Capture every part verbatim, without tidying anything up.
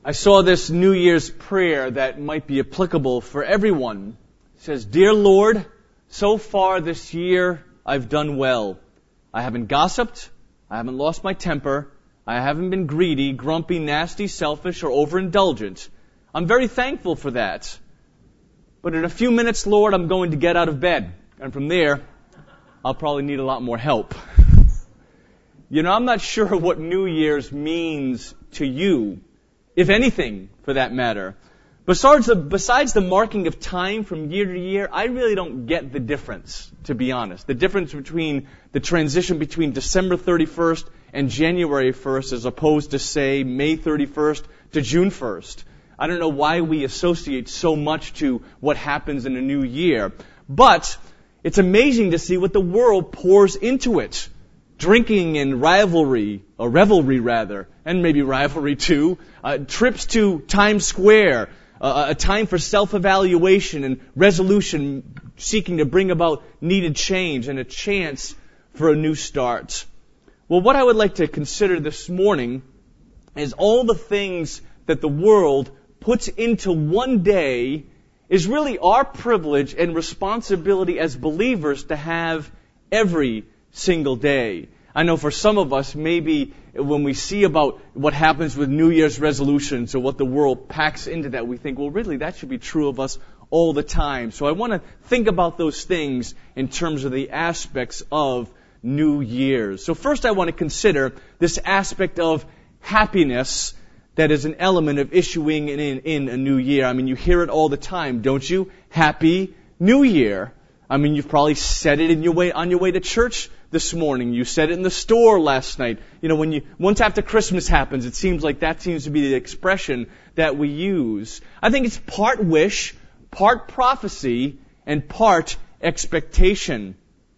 I saw this New Year's prayer that might be applicable for everyone. It says, "Dear Lord, so far this year I've done well. I haven't gossiped. I haven't lost my temper. I haven't been greedy, grumpy, nasty, selfish, or overindulgent. I'm very thankful for that. But in a few minutes, Lord, I'm going to get out of bed. And from there, I'll probably need a lot more help." You know, I'm not sure what New Year's means to you, if anything, for that matter. Besides the, besides the marking of time from year to year, I really don't get the difference, to be honest. The difference between the transition between December thirty-first and January first as opposed to, say, May thirty-first to June first. I don't know why we associate so much to what happens in a new year. But it's amazing to see what the world pours into it. Drinking and rivalry, or revelry rather, and maybe rivalry too, uh, trips to Times Square, uh, a time for self-evaluation and resolution, seeking to bring about needed change and a chance for a new start. Well, what I would like to consider this morning is all the things that the world puts into one day is really our privilege and responsibility as believers to have every single day. I know for some of us, maybe when we see about what happens with New Year's resolutions or what the world packs into that, we think, well, really, that should be true of us all the time. So I want to think about those things in terms of the aspects of New Year's. So first I want to consider this aspect of happiness that is an element of issuing in, in a new year. I mean, you hear it all the time, don't you? Happy New Year. I mean, you've probably said it in your way, on your way to church this morning. You said it in the store last night. You know, when you, once after Christmas happens, it seems like that seems to be the expression that we use. I think it's part wish, part prophecy, and part expectation.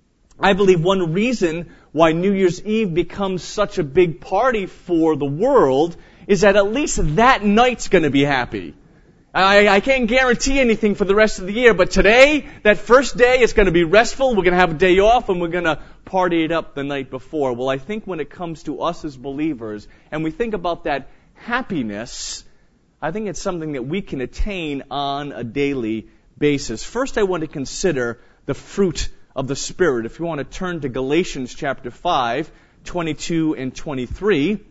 I believe one reason why New Year's Eve becomes such a big party for the world is that at least that night's going to be happy. I, I can't guarantee anything for the rest of the year, but today, that first day, is going to be restful. We're going to have a day off, and we're going to party it up the night before. Well, I think when it comes to us as believers, and we think about that happiness, I think it's something that we can attain on a daily basis. First, I want to consider the fruit of the Spirit. If you want to turn to Galatians chapter five, twenty-two and twenty-three,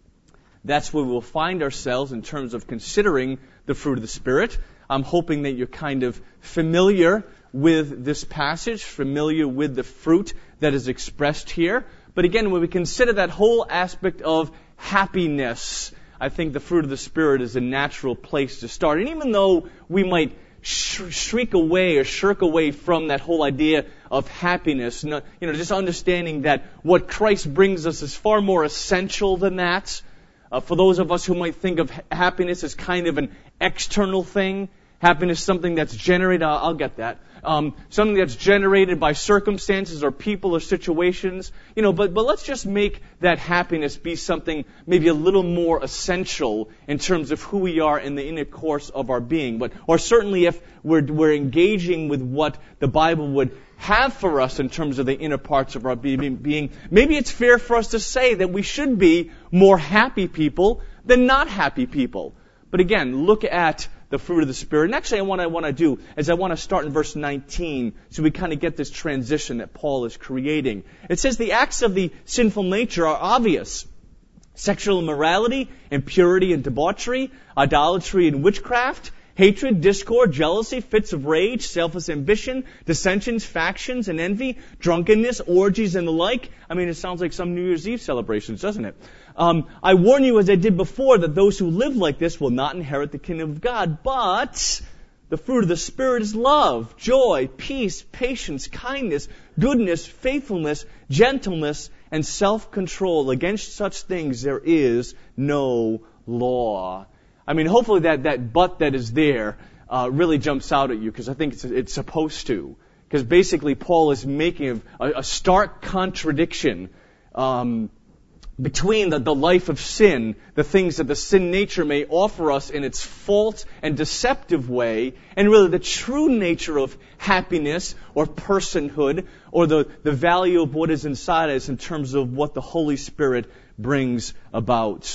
that's where we'll find ourselves in terms of considering the fruit of the Spirit. I'm hoping that you're kind of familiar with this passage, familiar with the fruit that is expressed here. But again, when we consider that whole aspect of happiness, I think the fruit of the Spirit is a natural place to start. And even though we might sh- shriek away or shirk away from that whole idea of happiness, you know, just understanding that what Christ brings us is far more essential than that. Uh, for those of us who might think of ha- happiness as kind of an external thing, happiness something that's generated, I'll, I'll get that, um, something that's generated by circumstances or people or situations, you know, but, but let's just make that happiness be something maybe a little more essential in terms of who we are in the inner course of our being. But, or certainly if we're, we're engaging with what the Bible would have for us in terms of the inner parts of our being, maybe it's fair for us to say that we should be more happy people than not happy people. But again, look at the fruit of the Spirit. And actually, what I want to do is I want to start in verse nineteen so we kind of get this transition that Paul is creating. It says the acts of the sinful nature are obvious. Sexual immorality, impurity and debauchery, idolatry and witchcraft, hatred, discord, jealousy, fits of rage, selfish ambition, dissensions, factions, and envy, drunkenness, orgies, and the like. I mean, it sounds like some New Year's Eve celebrations, doesn't it? Um, I warn you, as I did before, that those who live like this will not inherit the kingdom of God. But the fruit of the Spirit is love, joy, peace, patience, kindness, goodness, faithfulness, gentleness, and self-control. Against such things there is no law. I mean, hopefully that, that but that is there uh, really jumps out at you, because I think it's, it's supposed to. Because basically Paul is making a, a stark contradiction um, between the, the life of sin, the things that the sin nature may offer us in its false and deceptive way, and really the true nature of happiness or personhood, or the, the value of what is inside us in terms of what the Holy Spirit brings about.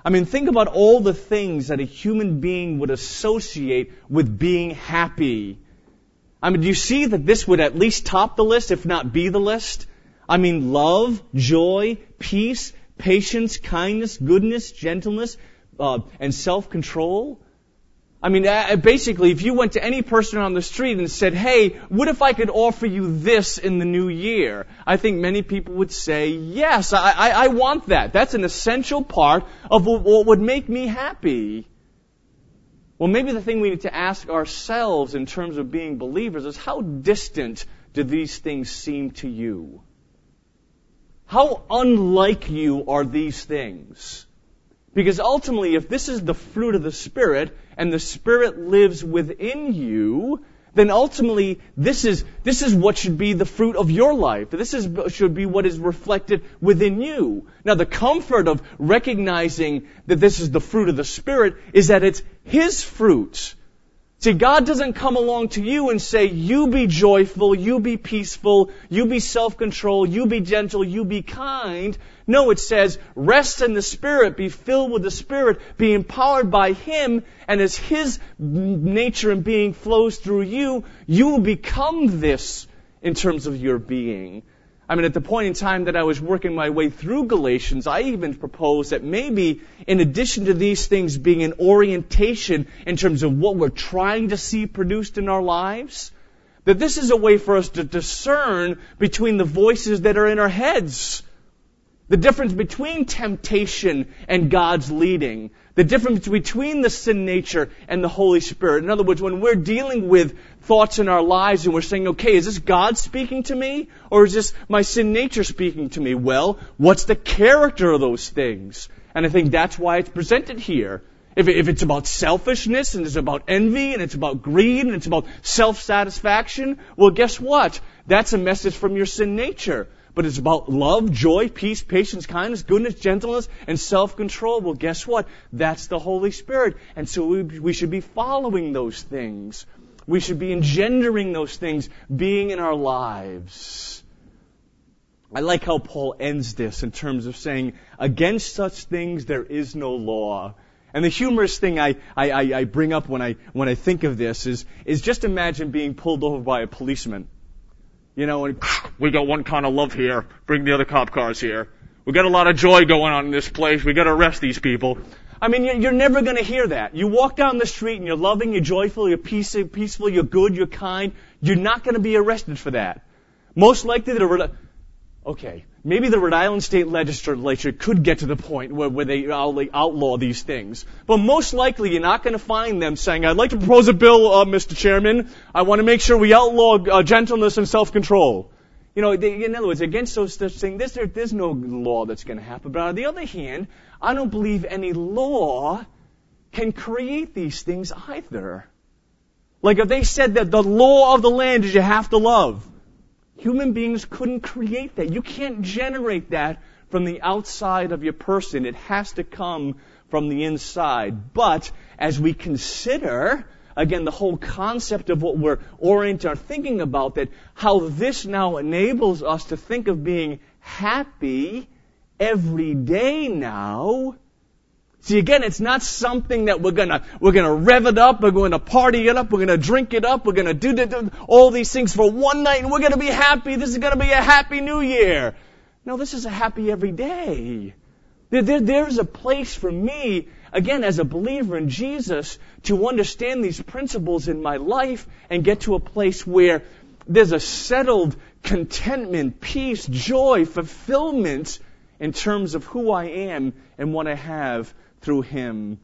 I mean, think about all the things that a human being would associate with being happy. I mean, do you see that this would at least top the list, if not be the list? I mean, love, joy, peace, patience, kindness, goodness, gentleness, uh, and self-control. I mean, basically, if you went to any person on the street and said, hey, what if I could offer you this in the new year? I think many people would say, yes, I, I, I want that. That's an essential part of what would make me happy. Well, maybe the thing we need to ask ourselves in terms of being believers is, how distant do these things seem to you? How unlike you are these things? Because ultimately, if this is the fruit of the Spirit, and the Spirit lives within you, then ultimately this is this is what should be the fruit of your life. This is should be what is reflected within you. Now, the comfort of recognizing that this is the fruit of the Spirit is that it's His fruit. See, God doesn't come along to you and say, you be joyful, you be peaceful, you be self-controlled, you be gentle, you be kind. No, it says, rest in the Spirit, be filled with the Spirit, be empowered by Him, and as His nature and being flows through you, you will become this in terms of your being. I mean, at the point in time that I was working my way through Galatians, I even proposed that maybe in addition to these things being an orientation in terms of what we're trying to see produced in our lives, that this is a way for us to discern between the voices that are in our heads. The difference between temptation and God's leading. The difference between the sin nature and the Holy Spirit. In other words, when we're dealing with thoughts in our lives and we're saying, okay, is this God speaking to me? Or is this my sin nature speaking to me? Well, what's the character of those things? And I think that's why it's presented here. If, if it's about selfishness and it's about envy and it's about greed and it's about self-satisfaction, well, guess what? That's a message from your sin nature. But it's about love, joy, peace, patience, kindness, goodness, gentleness, and self-control. Well, guess what? That's the Holy Spirit. And so we, we should be following those things. We should be engendering those things, being in our lives. I like how Paul ends this in terms of saying, against such things there is no law. And the humorous thing I, I, I bring up when I, when I think of this is, is just imagine being pulled over by a policeman. You know, and we got one kind of love here. Bring the other cop cars here. We got a lot of joy going on in this place. We got to arrest these people. I mean, you're never going to hear that. You walk down the street and you're loving, you're joyful, you're peaceful, you're good, you're kind. You're not going to be arrested for that. Most likely, the okay, maybe the Rhode Island State Legislature could get to the point where, where they outlaw these things. But most likely, you're not going to find them saying, I'd like to propose a bill, uh, Mister Chairman. I want to make sure we outlaw uh, gentleness and self-control. You know, they, in other words, against those things, there's, there, there's no law that's going to happen. But on the other hand, I don't believe any law can create these things either. Like if they said that the law of the land is you have to love. Human beings couldn't create that. You can't generate that from the outside of your person. It has to come from the inside. But as we consider, again, the whole concept of what we're orienting our thinking about, that how this now enables us to think of being happy every day now. See, again, it's not something that we're gonna, we're gonna rev it up, we're going to party it up, we're gonna drink it up, we're gonna do, do, do all these things for one night and we're gonna be happy. This is gonna be a happy new year. No, this is a happy every day. There, there, there's a place for me, again, as a believer in Jesus, to understand these principles in my life and get to a place where there's a settled contentment, peace, joy, fulfillment in terms of who I am and what I have through Him.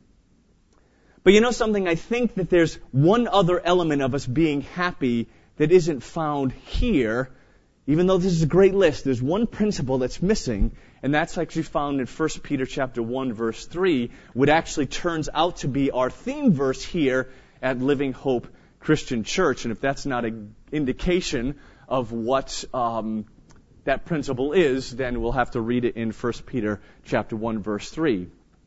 But you know something? I think that there's one other element of us being happy that isn't found here. Even though this is a great list, there's one principle that's missing, and that's actually found in First Peter chapter one, verse three, which actually turns out to be our theme verse here at Living Hope Christian Church. And if that's not an indication of what um, that principle is, then we'll have to read it in First Peter chapter one, verse three.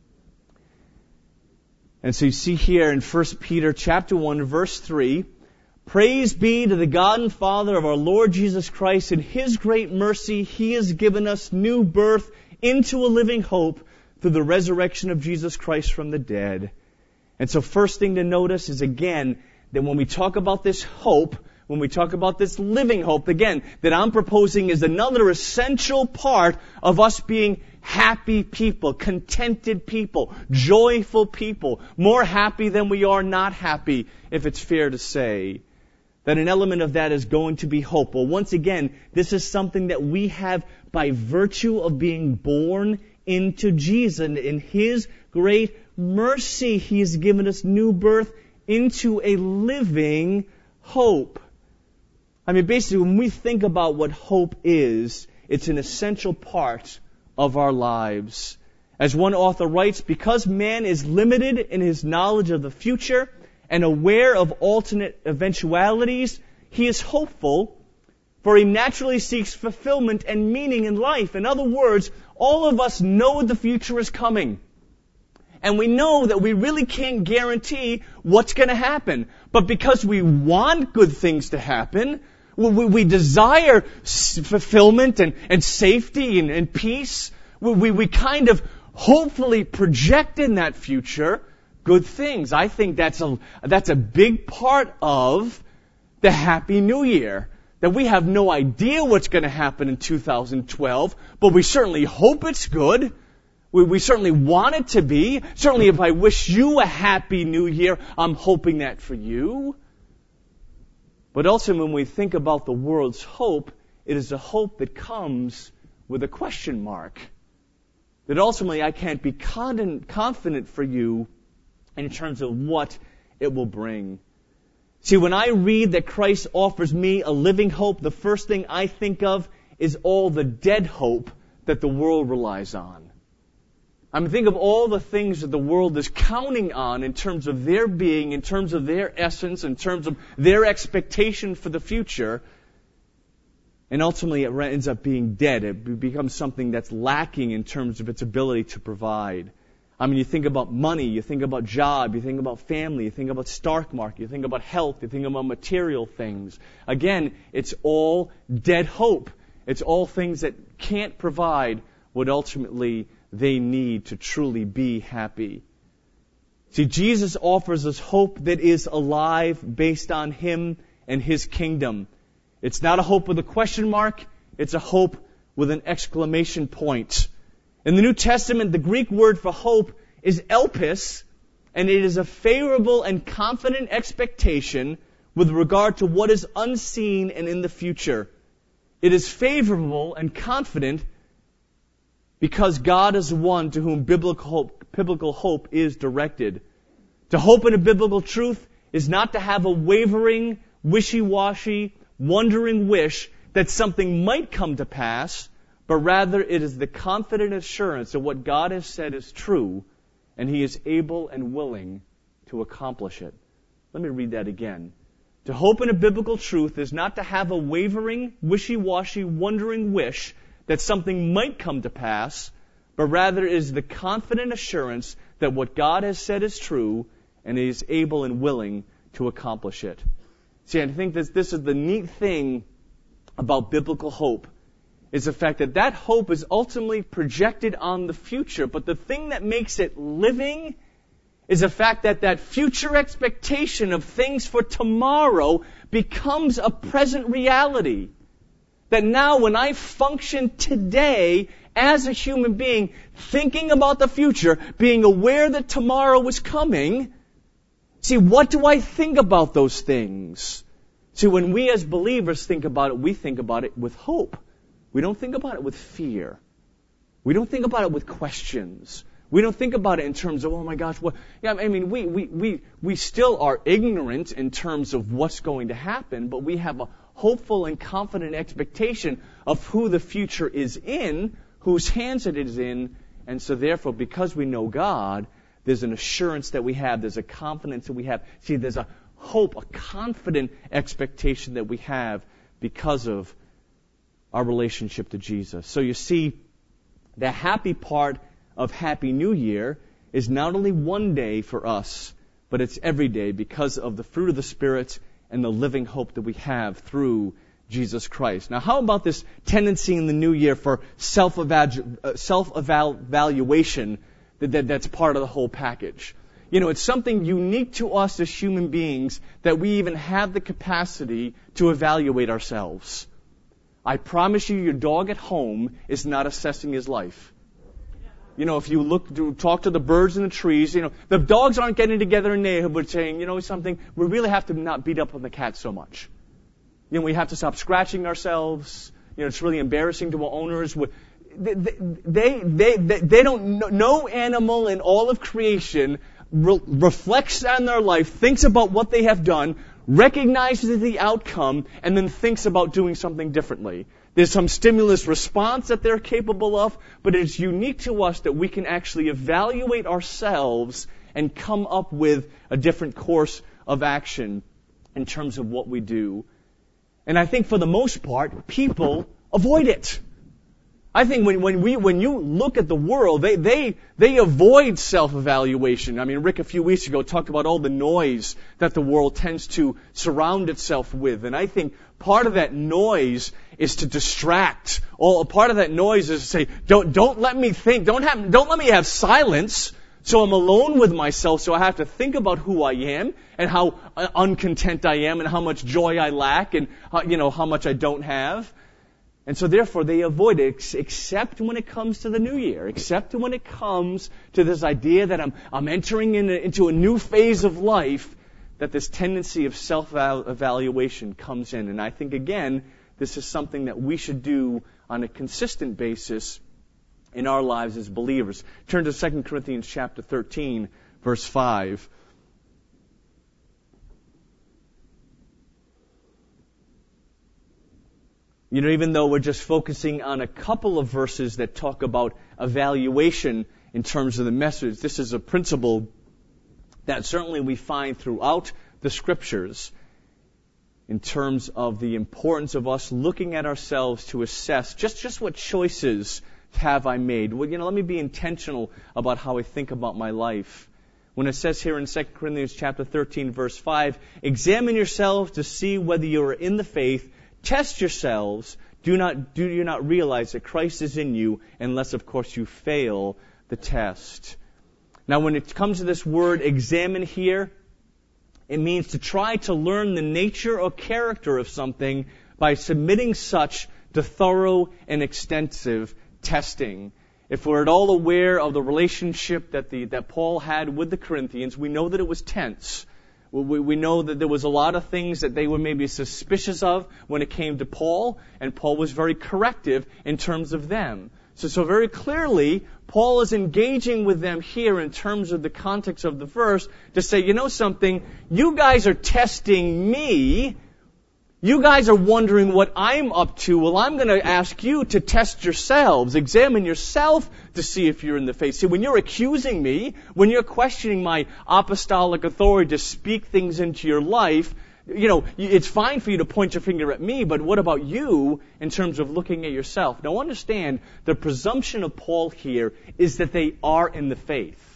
And so you see here in First Peter chapter one, verse three, praise be to the God and Father of our Lord Jesus Christ. In His great mercy, He has given us new birth into a living hope through the resurrection of Jesus Christ from the dead. And so first thing to notice is, again, that when we talk about this hope, when we talk about this living hope, again, that I'm proposing is another essential part of us being happy people, contented people, joyful people, more happy than we are not happy, if it's fair to say. That an element of that is going to be hope. Well, once again, this is something that we have by virtue of being born into Jesus. And in His great mercy, He has given us new birth into a living hope. I mean, basically, when we think about what hope is, it's an essential part of our lives. As one author writes, because man is limited in his knowledge of the future and aware of alternate eventualities, he is hopeful, for he naturally seeks fulfillment and meaning in life. In other words, all of us know the future is coming. And we know that we really can't guarantee what's going to happen. But because we want good things to happen, we, we desire fulfillment and, and safety and, and peace, we, we, we kind of hopefully project in that future good things. I think that's a, that's a big part of the Happy New Year. That we have no idea what's going to happen in two thousand twelve, but we certainly hope it's good. We, we certainly want it to be. Certainly if I wish you a Happy New Year, I'm hoping that for you. But also when we think about the world's hope, it is a hope that comes with a question mark. That ultimately I can't be confident for you in terms of what it will bring. See, when I read that Christ offers me a living hope, the first thing I think of is all the dead hope that the world relies on. I mean, think of all the things that the world is counting on in terms of their being, in terms of their essence, in terms of their expectation for the future. And ultimately it ends up being dead. It becomes something that's lacking in terms of its ability to provide. I mean, you think about money, you think about job, you think about family, you think about stock market, you think about health, you think about material things. Again, it's all dead hope. It's all things that can't provide what ultimately they need to truly be happy. See, Jesus offers us hope that is alive based on Him and His kingdom. It's not a hope with a question mark, it's a hope with an exclamation point. In the New Testament, the Greek word for hope is elpis, and it is a favorable and confident expectation with regard to what is unseen and in the future. It is favorable and confident because God is the one to whom biblical hope, biblical hope is directed. To hope in a biblical truth is not to have a wavering, wishy-washy, wondering wish that something might come to pass, but rather it is the confident assurance that what God has said is true, and He is able and willing to accomplish it. Let me read that again. To hope in a biblical truth is not to have a wavering, wishy-washy, wondering wish that something might come to pass, but rather it is the confident assurance that what God has said is true, and He is able and willing to accomplish it. See, I think this, this is the neat thing about biblical hope, is the fact that that hope is ultimately projected on the future. But the thing that makes it living is the fact that that future expectation of things for tomorrow becomes a present reality. That now when I function today as a human being, thinking about the future, being aware that tomorrow is coming, see, what do I think about those things? See, when we as believers think about it, we think about it with hope. We don't think about it with fear. We don't think about it with questions. We don't think about it in terms of, oh my gosh, what? Yeah, I mean, we, we, we, we still are ignorant in terms of what's going to happen, but we have a hopeful and confident expectation of who the future is in, whose hands it is in, and so therefore, because we know God, there's an assurance that we have, there's a confidence that we have. See, there's a hope, a confident expectation that we have because of our relationship to Jesus. So you see, the happy part of Happy New Year is not only one day for us, but it's every day because of the fruit of the Spirit and the living hope that we have through Jesus Christ. Now, how about this tendency in the new year for self-evalu- uh, self-evaluation that, that that's part of the whole package. You know, it's something unique to us as human beings that we even have the capacity to evaluate ourselves. I promise you, your dog at home is not assessing his life. You know, if you look, to, talk to the birds in the trees, you know, the dogs aren't getting together in the neighborhood saying, you know something, we really have to not beat up on the cat so much. You know, we have to stop scratching ourselves. You know, it's really embarrassing to our owners. They, they, they, they, they don't, no animal in all of creation re- reflects on their life, thinks about what they have done, recognizes the outcome, and then thinks about doing something differently. There's some stimulus response that they're capable of, but it's unique to us that we can actually evaluate ourselves and come up with a different course of action in terms of what we do. And I think for the most part, people avoid it. I think when, when we when you look at the world, they, they they avoid self-evaluation. I mean, Rick a few weeks ago talked about all the noise that the world tends to surround itself with. And I think part of that noise is to distract. All part of that noise is to say, don't don't let me think, don't have don't let me have silence. So I'm alone with myself, so I have to think about who I am and how uncontent I am and how much joy I lack and how, you know how much I don't have. And so therefore they avoid it, except when it comes to the new year, except when it comes to this idea that I'm I'm entering in a, into a new phase of life, that this tendency of self-evaluation comes in. And I think, again, this is something that we should do on a consistent basis in our lives as believers. Turn to Second Corinthians chapter thirteen, verse five. You know, even though we're just focusing on a couple of verses that talk about evaluation in terms of the message, this is a principle that certainly we find throughout the Scriptures in terms of the importance of us looking at ourselves to assess just, just what choices have I made. Well, you know, let me be intentional about how I think about my life. When it says here in Second Corinthians chapter thirteen, verse five, examine yourselves to see whether you are in the faith. Test yourselves. Do not, do you not realize that Christ is in you, unless, of course, you fail the test. Now, when it comes to this word examine here, it means to try to learn the nature or character of something by submitting such to thorough and extensive testing. If we're at all aware of the relationship that the that Paul had with the Corinthians, we know that it was tense. We, we know that there was a lot of things that they were maybe suspicious of when it came to Paul, and Paul was very corrective in terms of them. So, so very clearly, Paul is engaging with them here in terms of the context of the verse to say, you know something, you guys are testing me. You guys are wondering what I'm up to. Well, I'm going to ask you to test yourselves. Examine yourself to see if you're in the faith. See, when you're accusing me, when you're questioning my apostolic authority to speak things into your life, you know, it's fine for you to point your finger at me, but what about you in terms of looking at yourself? Now understand, the presumption of Paul here is that they are in the faith.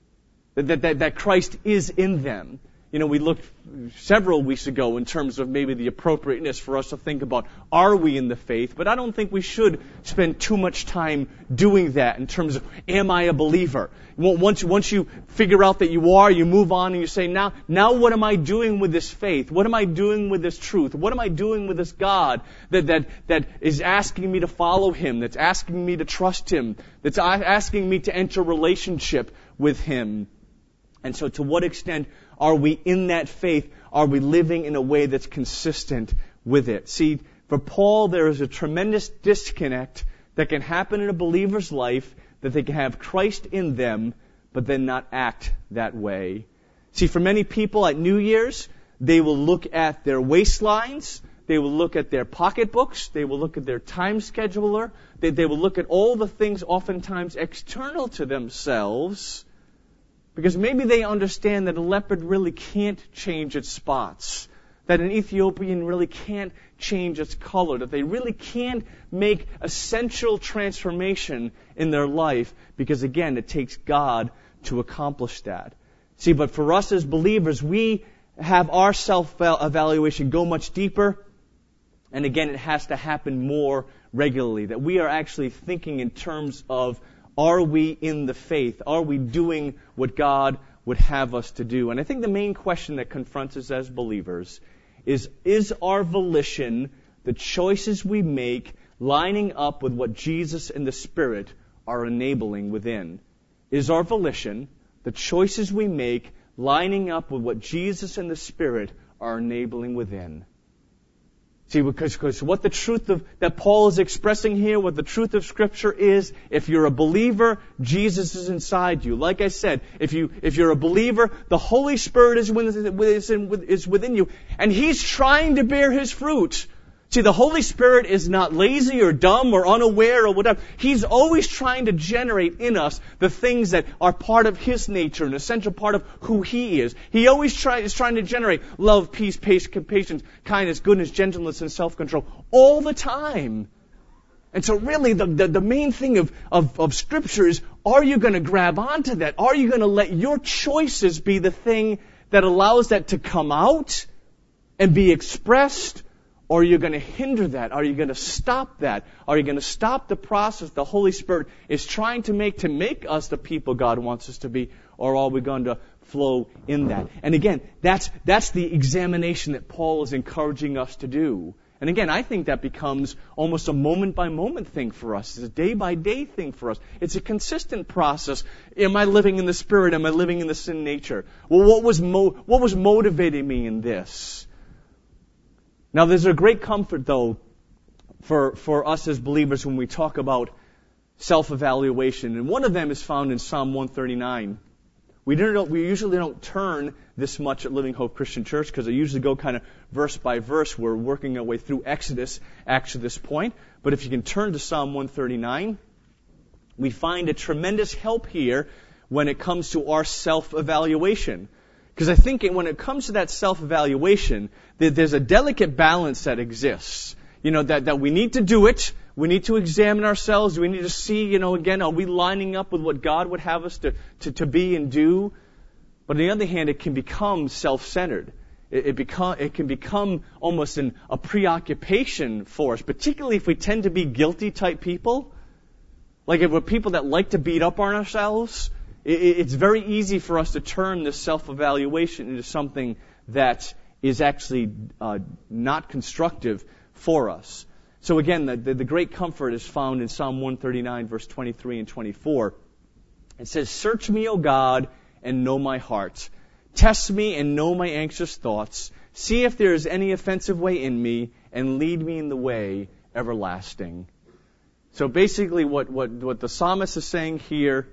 That, that, that Christ is in them. You know, we looked several weeks ago in terms of maybe the appropriateness for us to think about, are we in the faith? But I don't think we should spend too much time doing that in terms of, am I a believer? Once, once you figure out that you are, you move on and you say, now, now what am I doing with this faith? What am I doing with this truth? What am I doing with this God that, that, that is asking me to follow Him, that's asking me to trust Him, that's asking me to enter relationship with Him? And so to what extent are we in that faith? Are we living in a way that's consistent with it? See, for Paul, there is a tremendous disconnect that can happen in a believer's life, that they can have Christ in them, but then not act that way. See, for many people at New Year's, they will look at their waistlines, they will look at their pocketbooks, they will look at their time scheduler, they, they will look at all the things oftentimes external to themselves, because maybe they understand that a leopard really can't change its spots, that an Ethiopian really can't change its color, that they really can't make essential transformation in their life, because again, it takes God to accomplish that. See, but for us as believers, we have our self-evaluation go much deeper, and again, it has to happen more regularly, that we are actually thinking in terms of Are we in the faith? Are we doing what God would have us to do? And I think the main question that confronts us as believers is, is our volition, the choices we make, lining up with what Jesus and the Spirit are enabling within? Is our volition, the choices we make, lining up with what Jesus and the Spirit are enabling within? See, because, because what the truth of that Paul is expressing here, what the truth of Scripture is, if you're a believer, Jesus is inside you. Like I said, if you if you're a believer, the Holy Spirit is within, is within you, and He's trying to bear His fruit. See, the Holy Spirit is not lazy or dumb or unaware or whatever. He's always trying to generate in us the things that are part of His nature, an essential part of who He is. He always try, is trying to generate love, peace, patience, kindness, goodness, gentleness, and self-control all the time. And so really the, the, the main thing of, of, of Scripture is, are you going to grab onto that? Are you going to let your choices be the thing that allows that to come out and be expressed? Or are you going to hinder that? Are you going to stop that? Are you going to stop the process the Holy Spirit is trying to make to make us the people God wants us to be? Or are we going to flow in that? And again, that's that's the examination that Paul is encouraging us to do. And again, I think that becomes almost a moment-by-moment thing for us. It's a day-by-day thing for us. It's a consistent process. Am I living in the Spirit? Am I living in the sin nature? Well, what was mo- what was motivating me in this? Now, there's a great comfort, though, for, for us as believers when we talk about self-evaluation. And one of them is found in Psalm one thirty-nine. We, don't, we usually don't turn this much at Living Hope Christian Church because I usually go kind of verse by verse. We're working our way through Exodus, actually, this point. But if you can turn to Psalm one thirty-nine, we find a tremendous help here when it comes to our self-evaluation. Because I think when it comes to that self-evaluation, there's a delicate balance that exists. You know, that, that we need to do it. We need to examine ourselves. We need to see, you know, again, are we lining up with what God would have us to, to, to be and do? But on the other hand, it can become self-centered. It, it, become, it can become almost an, a preoccupation for us, particularly if we tend to be guilty type people. Like if we're people that like to beat up on ourselves. It's very easy for us to turn this self-evaluation into something that is actually uh, not constructive for us. So again, the, the, the great comfort is found in Psalm one thirty-nine, verse twenty-three and twenty-four. It says, "Search me, O God, and know my heart. Test me and know my anxious thoughts. See if there is any offensive way in me, and lead me in the way everlasting." So basically what, what, what the psalmist is saying here,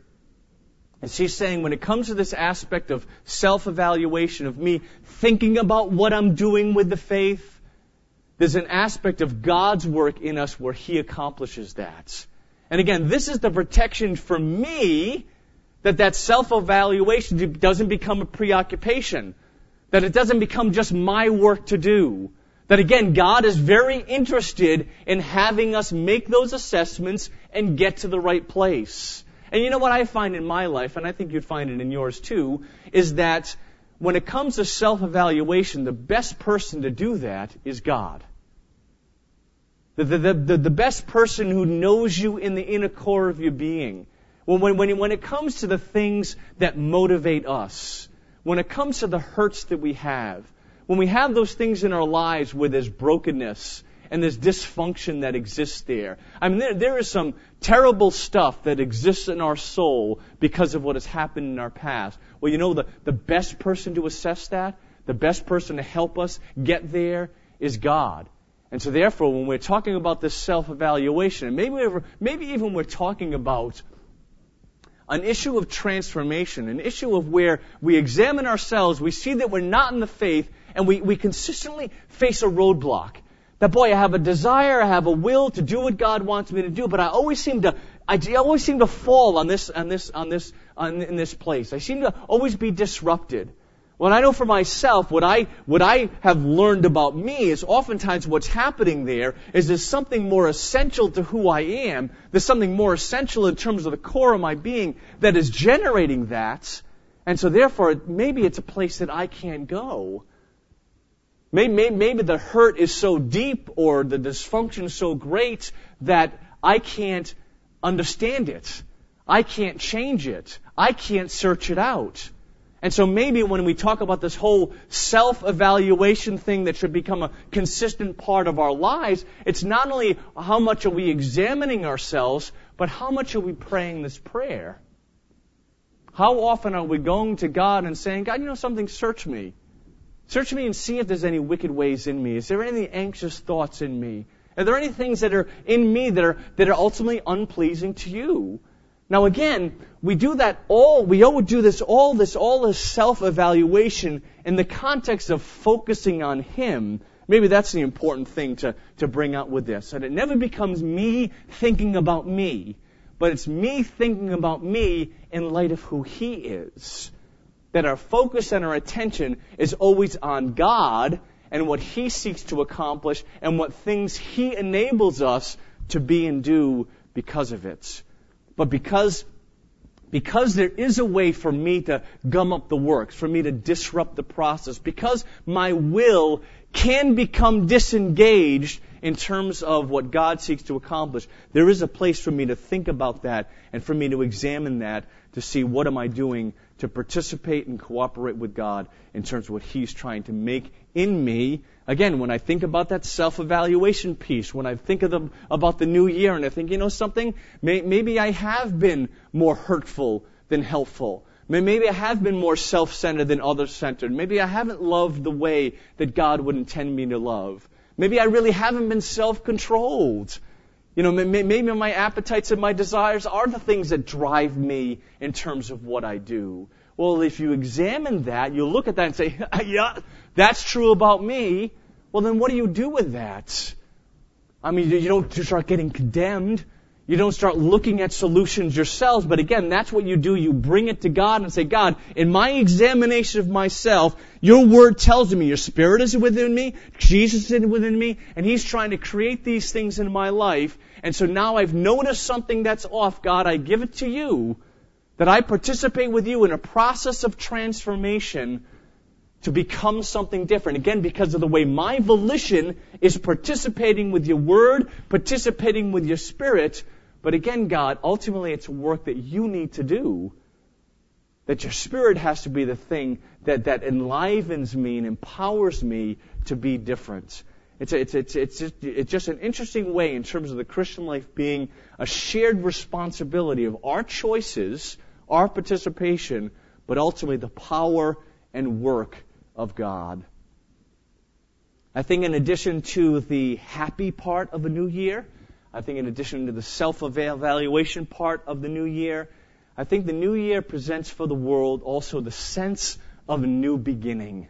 and she's saying when it comes to this aspect of self-evaluation, of me thinking about what I'm doing with the faith, there's an aspect of God's work in us where He accomplishes that. And again, this is the protection for me that that self-evaluation doesn't become a preoccupation, that it doesn't become just my work to do. That again, God is very interested in having us make those assessments and get to the right place. And you know what I find in my life, and I think you'd find it in yours too, is that when it comes to self-evaluation, the best person to do that is God. The, the, the, the best person who knows you in the inner core of your being. When, when, when it comes to the things that motivate us, when it comes to the hurts that we have, when we have those things in our lives where there's brokenness, and there's dysfunction that exists there. I mean, there, there is some terrible stuff that exists in our soul because of what has happened in our past. Well, you know, the, the best person to assess that, the best person to help us get there is God. And so therefore, when we're talking about this self-evaluation, and maybe, we're, maybe even we're talking about an issue of transformation, an issue of where we examine ourselves, we see that we're not in the faith, and we, we consistently face a roadblock. That, boy, I have a desire, I have a will to do what God wants me to do, but I always seem to, I always seem to fall on this, on this, on this, on, in this place. I seem to always be disrupted. Well, I know for myself, what I, what I have learned about me is oftentimes what's happening there is there's something more essential to who I am. There's something more essential in terms of the core of my being that is generating that. And so therefore, maybe it's a place that I can't go. Maybe, maybe the hurt is so deep or the dysfunction is so great that I can't understand it. I can't change it. I can't search it out. And so maybe when we talk about this whole self-evaluation thing that should become a consistent part of our lives, it's not only how much are we examining ourselves, but how much are we praying this prayer? How often are we going to God and saying, God, you know something, search me. Search me and see if there's any wicked ways in me. Is there any anxious thoughts in me? Are there any things that are in me that are, that are ultimately unpleasing to you? Now again, we do that all, we all do this, all this, all this self-evaluation in the context of focusing on Him. Maybe that's the important thing to, to bring out with this. That it never becomes me thinking about me, but it's me thinking about me in light of who He is. That our focus and our attention is always on God and what He seeks to accomplish and what things He enables us to be and do because of it. But because, because there is a way for me to gum up the works, for me to disrupt the process, because my will can become disengaged in terms of what God seeks to accomplish, there is a place for me to think about that and for me to examine that to see what am I doing to participate and cooperate with God in terms of what He's trying to make in me. Again, when I think about that self-evaluation piece, when I think of the, about the new year and I think, you know something, may, maybe I have been more hurtful than helpful. Maybe I have been more self-centered than others-centered. Maybe I haven't loved the way that God would intend me to love. Maybe I really haven't been self-controlled. You know, maybe my appetites and my desires are the things that drive me in terms of what I do. Well, if you examine that, you'll look at that and say, yeah, that's true about me. Well, then what do you do with that? I mean, you don't start getting condemned. You don't start looking at solutions yourselves. But again, that's what you do. You bring it to God and say, God, in my examination of myself, your word tells me your Spirit is within me, Jesus is within me, and He's trying to create these things in my life. And so now I've noticed something that's off. God, I give it to you, that I participate with you in a process of transformation to become something different. Again, because of the way my volition is participating with your word, participating with your Spirit. But again, God, ultimately it's work that you need to do. That your Spirit has to be the thing that, that enlivens me and empowers me to be different. It's, a, it's, it's, it's, just, it's just an interesting way in terms of the Christian life being a shared responsibility of our choices, our participation, but ultimately the power and work of God. I think in addition to the happy part of a new year, I think in addition to the self-evaluation part of the new year, I think the new year presents for the world also the sense of a new beginning.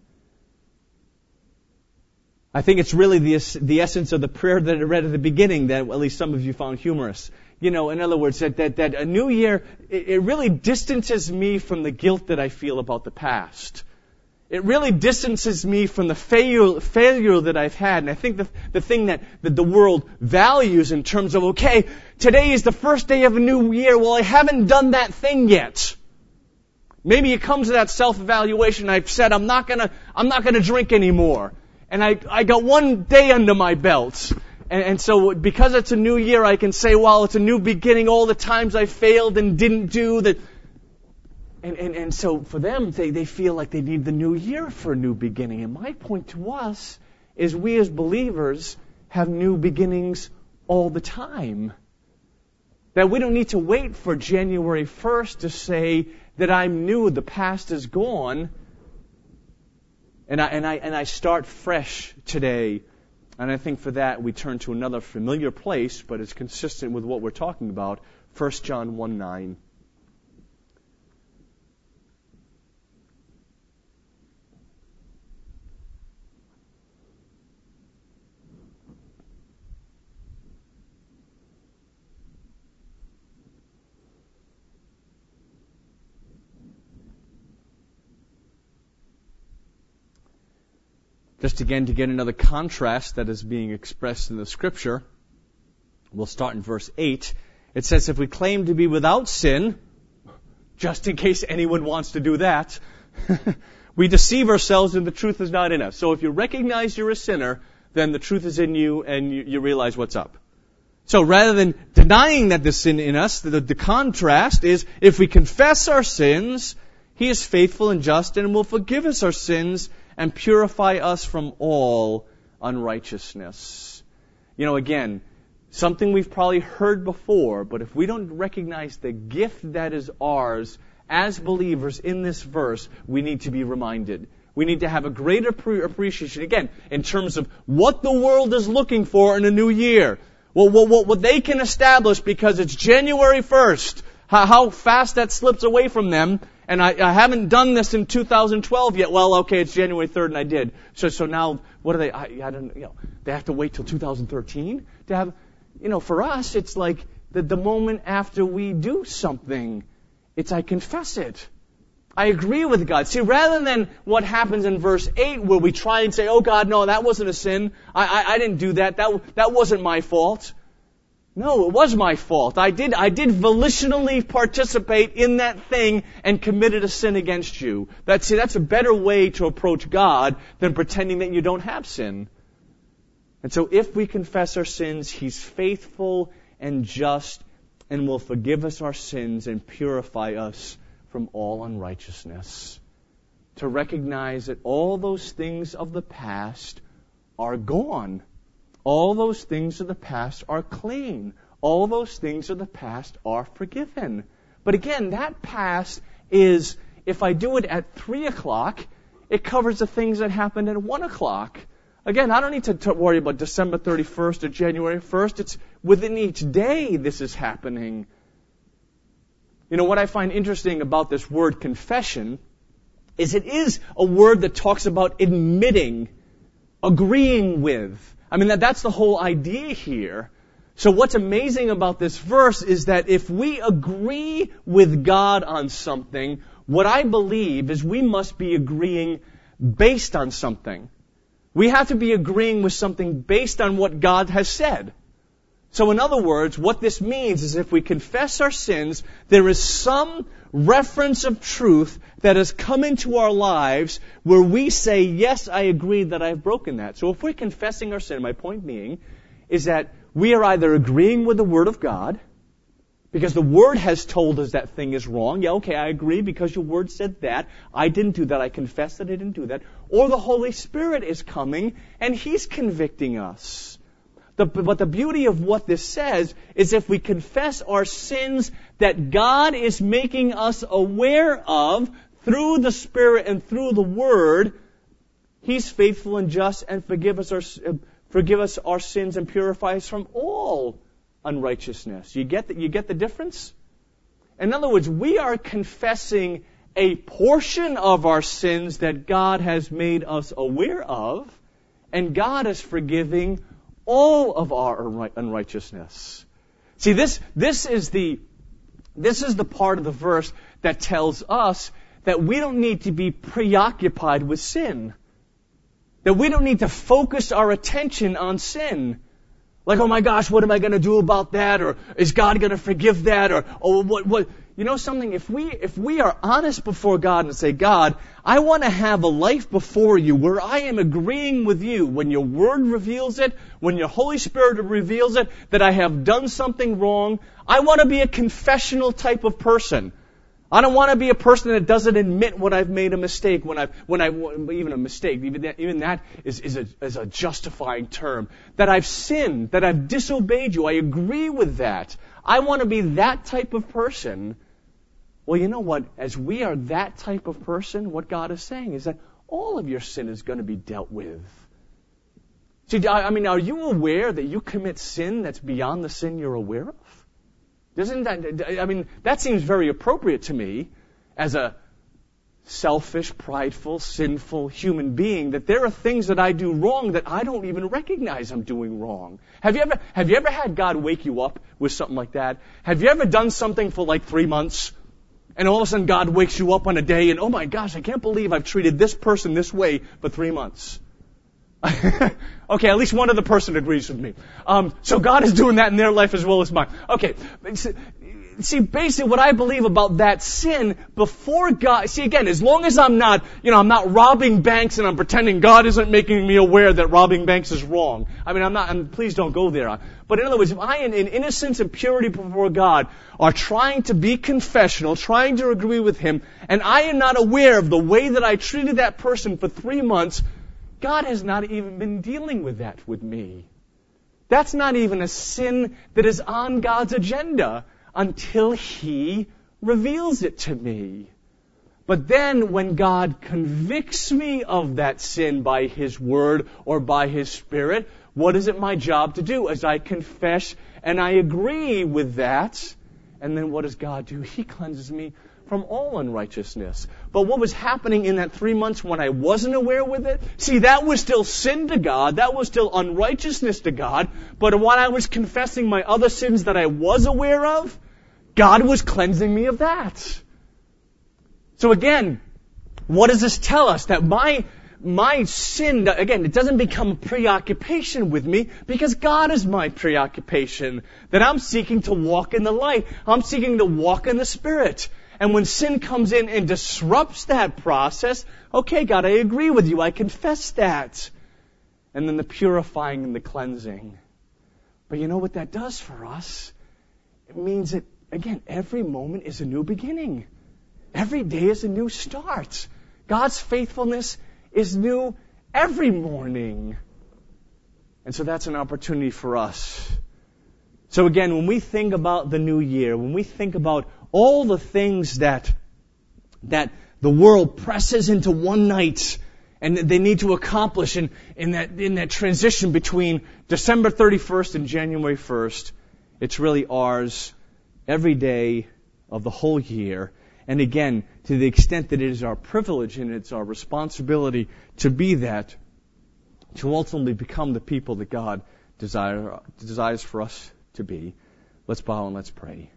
I think it's really the, the essence of the prayer that I read at the beginning that at least some of you found humorous. You know, in other words, that, that, that a new year, it, it really distances me from the guilt that I feel about the past. It really distances me from the failure, failure that I've had. And I think the, the thing that, that the world values in terms of, okay, today is the first day of a new year. Well, I haven't done that thing yet. Maybe it comes to that self-evaluation. I've said, I'm not gonna, I'm not gonna drink anymore. And I, I got one day under my belt. And, and so because it's a new year, I can say, well, it's a new beginning. All the times I failed and didn't do that. And, and, and so for them, they, they feel like they need the new year for a new beginning. And my point to us is we as believers have new beginnings all the time. That we don't need to wait for January first to say that I'm new, the past is gone, and I, and I, and I start fresh today. And I think for that we turn to another familiar place, but it's consistent with what we're talking about, First John one nine. Just again to get another contrast that is being expressed in the Scripture, we'll start in verse eight. It says, if we claim to be without sin, just in case anyone wants to do that, we deceive ourselves and the truth is not in us. So if you recognize you're a sinner, then the truth is in you and you, you realize what's up. So rather than denying that there's sin in us, the, the contrast is if we confess our sins, He is faithful and just and will forgive us our sins and purify us from all unrighteousness. You know, again, something we've probably heard before, but if we don't recognize the gift that is ours as believers in this verse, we need to be reminded. We need to have a greater pre- appreciation, again, in terms of what the world is looking for in a new year. Well, what, what, what they can establish because it's January first. How, how fast that slips away from them. And I, I haven't done this in two thousand twelve yet. Well, okay, it's January third and I did. So so now, what do they, I, I don't, you know, they have to wait till two thousand thirteen to have, you know, for us, it's like the, the moment after we do something, it's I confess it. I agree with God. See, rather than what happens in verse eight where we try and say, oh God, no, that wasn't a sin. I, I, I didn't do that. That, that wasn't my fault. No, it was my fault. I did, I did volitionally participate in that thing and committed a sin against you. That's, see, that's a better way to approach God than pretending that you don't have sin. And so if we confess our sins, He's faithful and just and will forgive us our sins and purify us from all unrighteousness. To recognize that all those things of the past are gone. All those things of the past are clean. All those things of the past are forgiven. But again, that past is, if I do it at three o'clock, it covers the things that happened at one o'clock. Again, I don't need to, to worry about December thirty-first or January first. It's within each day this is happening. You know, what I find interesting about this word confession is it is a word that talks about admitting, agreeing with. I mean, that, that's the whole idea here. So what's amazing about this verse is that if we agree with God on something, what I believe is we must be agreeing based on something. We have to be agreeing with something based on what God has said. So in other words, what this means is if we confess our sins, there is some reference of truth that has come into our lives where we say, yes, I agree that I've broken that. So if we're confessing our sin, my point being is that we are either agreeing with the Word of God, because the Word has told us that thing is wrong. Yeah, okay, I agree because your Word said that. I didn't do that. I confess that I didn't do that. Or the Holy Spirit is coming and He's convicting us. The, but the beauty of what this says is if we confess our sins that God is making us aware of through the Spirit and through the Word, He's faithful and just and forgive us our, forgive us our sins and purify us from all unrighteousness. You get the, you get the difference? In other words, we are confessing a portion of our sins that God has made us aware of, and God is forgiving all of our unrighteousness. See, this, this is the, this is the part of the verse that tells us that we don't need to be preoccupied with sin. That we don't need to focus our attention on sin. Like, oh my gosh, what am I going to do about that? Or is God going to forgive that? Or, oh, what, what? You know something? If we, if we are honest before God and say, God, I want to have a life before you where I am agreeing with you when your Word reveals it, when your Holy Spirit reveals it, that I have done something wrong. I want to be a confessional type of person. I don't want to be a person that doesn't admit when I've made a mistake, when I've, when I, even a mistake, even that, even that is, is a, is a justifying term. That I've sinned, that I've disobeyed you. I agree with that. I want to be that type of person. Well, you know what? As we are that type of person, what God is saying is that all of your sin is going to be dealt with. See, I mean, are you aware that you commit sin that's beyond the sin you're aware of? Doesn't that, I mean, that seems very appropriate to me as a selfish, prideful, sinful human being, that there are things that I do wrong that I don't even recognize I'm doing wrong. Have you ever, have you ever had God wake you up with something like that? Have you ever done something for like three months and all of a sudden God wakes you up on a day and, oh my gosh, I can't believe I've treated this person this way for three months. Okay, at least one other person agrees with me. Um, so God is doing that in their life as well as mine. Okay, see, basically what I believe about that sin before God, see again, as long as I'm not, you know, I'm not robbing banks and I'm pretending God isn't making me aware that robbing banks is wrong. I mean, I'm not, I'm, please don't go there. But in other words, if I, in, in innocence and purity before God, are trying to be confessional, trying to agree with Him, and I am not aware of the way that I treated that person for three months, God has not even been dealing with that with me. That's not even a sin that is on God's agenda until He reveals it to me. But then when God convicts me of that sin by His Word or by His Spirit, what is it my job to do? As I confess and I agree with that, and then what does God do? He cleanses me from all unrighteousness. But what was happening in that three months when I wasn't aware with it? See, that was still sin to God. That was still unrighteousness to God. But when I was confessing my other sins that I was aware of, God was cleansing me of that. So again, what does this tell us? That my my sin, again, it doesn't become a preoccupation with me because God is my preoccupation. That I'm seeking to walk in the light. I'm seeking to walk in the Spirit. And when sin comes in and disrupts that process, okay, God, I agree with you. I confess that. And then the purifying and the cleansing. But you know what that does for us? It means that, again, every moment is a new beginning. Every day is a new start. God's faithfulness is new every morning. And so that's an opportunity for us. So again, when we think about the new year, when we think about all the things that that the world presses into one night and they need to accomplish in, in that in that transition between December thirty-first and January first, it's really ours every day of the whole year. And again, to the extent that it is our privilege and it's our responsibility to be that, to ultimately become the people that God desire, desires for us to be. Let's bow and let's pray.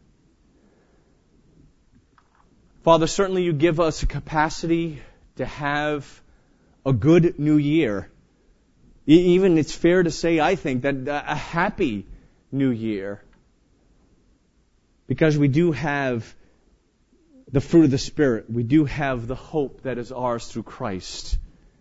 Father, certainly you give us a capacity to have a good new year. Even it's fair to say, I think, that a happy new year. Because we do have the fruit of the Spirit. We do have the hope that is ours through Christ.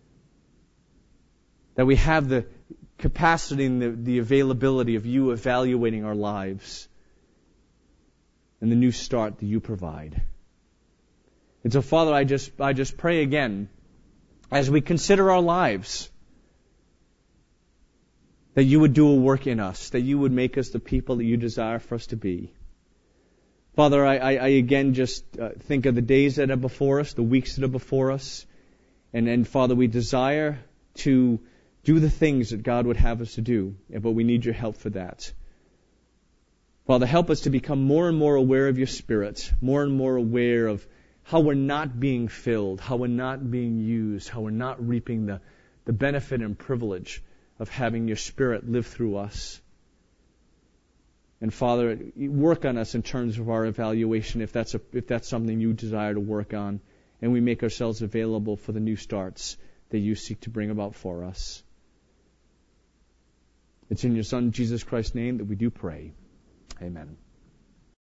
That we have the capacity and the, the availability of you evaluating our lives. And the new start that you provide. And so, Father, I just I just pray again, as we consider our lives, that you would do a work in us, that you would make us the people that you desire for us to be. Father, I, I, I again just uh, think of the days that are before us, the weeks that are before us, and, and Father, we desire to do the things that God would have us to do, but we need your help for that. Father, help us to become more and more aware of your Spirit, more and more aware of how we're not being filled, how we're not being used, how we're not reaping the, the benefit and privilege of having your Spirit live through us. And Father, work on us in terms of our evaluation if that's a, if that's something you desire to work on, and we make ourselves available for the new starts that you seek to bring about for us. It's in your Son, Jesus Christ's name, that we do pray. Amen.